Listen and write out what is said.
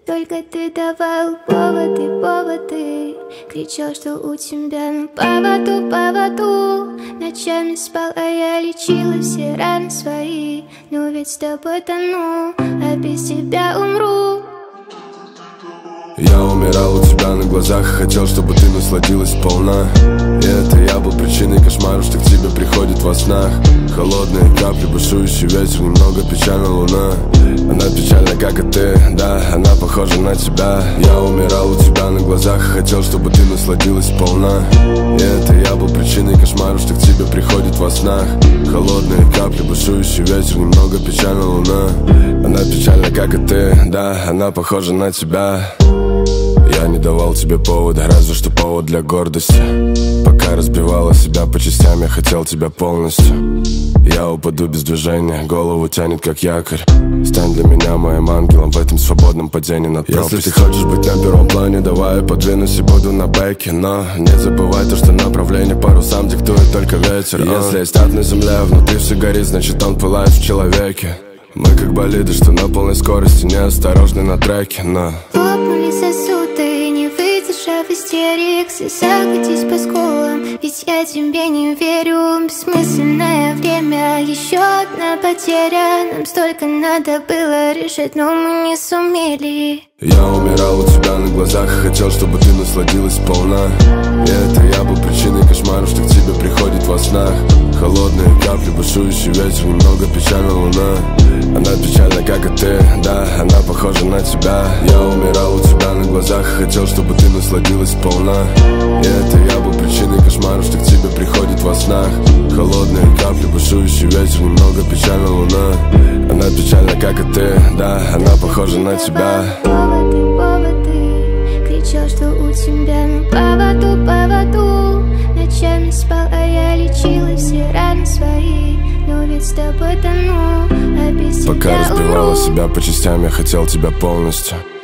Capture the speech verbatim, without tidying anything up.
только ты давал поводы, поводы. Кричал, что у тебя на поводу, поводу. Ночами спал, а я лечила все раны свои. Но ведь с тобой тону, а без тебя умру. Я умирал у тебя на глазах, хотел, чтобы ты насладилась полна. И это я был причиной кошмаров, что к тебе приходит во снах. Холодные капли, бушующий ветер, немного печальна луна. Она печальна, как и ты, да, она похожа на тебя. Я умирал у тебя на глазах, хотел, чтобы ты насладилась полна. И это я был причиной кошмаров, что к тебе приходит во снах. Холодные капли, бушующий ветер, немного печальна луна. Она печальна, как и ты, да, она похожа на тебя. Я не давал тебе повода, разве что повод для гордости. Пока разбивала себя по частям, я хотел тебя полностью. Я упаду без движения, голову тянет как якорь. Стань для меня моим ангелом в этом свободном падении над пропастью. Если ты хочешь быть на первом плане, давай я подвинусь и буду на бэке. Но не забывай то, что направление парусам диктует только ветер. Если есть ад на земле, внутри все горит, значит он пылает в человеке. Мы как болиды, что на полной скорости, неосторожны на треке, но лопнули сосуды, не выдержав истерик. Слеза катись по скулам, ведь я тебе не верю. Бессмысленное время, еще одна потеря. Нам столько надо было решить, но мы не сумели. Я умирал у тебя на глазах, хотел, чтобы ты насладилась полна. И это я был причиной кошмаров, что к тебе приходит во снах. Холодные капли, бушующий ветер, немного печальна луна. Она печальна, как и ты, да, она похожа на тебя. Я умирал у тебя на глазах, хотел, чтобы ты насладилась полна. И это я был причиной кошмаров, что к тебе приходит во снах. Холодные капли, бушующий ветер, немного печальна луна. Она печальна, как и ты, да, она похожа на тебя. Поводы, поводы. Кричал, что у тебя на поводу, поводу. Ночами спал, а я лечила все раны свои. Но ведь с тобой тону, а без тебя умру. Пока разбивала себя по частям, я хотел тебя полностью.